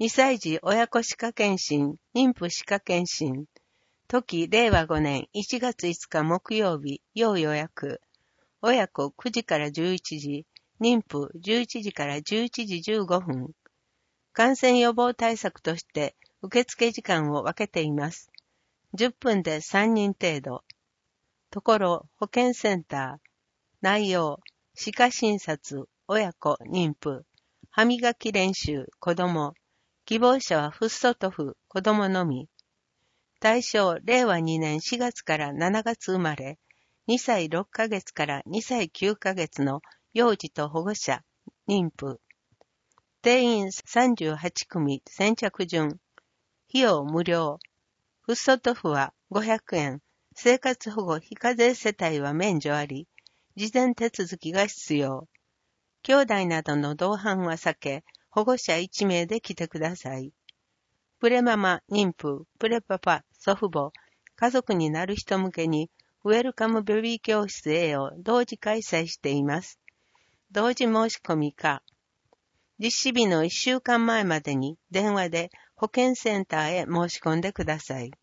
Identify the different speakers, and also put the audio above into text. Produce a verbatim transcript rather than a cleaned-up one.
Speaker 1: にさい児親子歯科検診、妊婦歯科検診。時、れいわごねんいちがついつか木曜日、要予約。親子くじからじゅういちじ、妊婦じゅういちじからじゅういちじじゅうごふん。感染予防対策として受付時間を分けています。じゅっぷんでさんにん程度。ところ、保健センター。内容、歯科診察、親子、妊婦。歯磨き練習、子供。希望者はフッ素トフ、子供のみ。対象、れいわにねんしがつからしちがつ生まれ、にさいろっかげつからにさいきゅうかげつの幼児と保護者、妊婦。定員さんじゅうはちくみ先着順。費用無料。フッ素トフはごひゃくえん。生活保護非課税世帯は免除あり、事前手続きが必要。兄弟などの同伴は避け、保護者いちめいで来てください。プレママ、妊婦、プレパパ、祖父母、家族になる人向けに、ウェルカムベビー教室 A を同時開催しています。同時申し込みか。実施日のいっしゅうかんまえまでに電話で保健センターへ申し込んでください。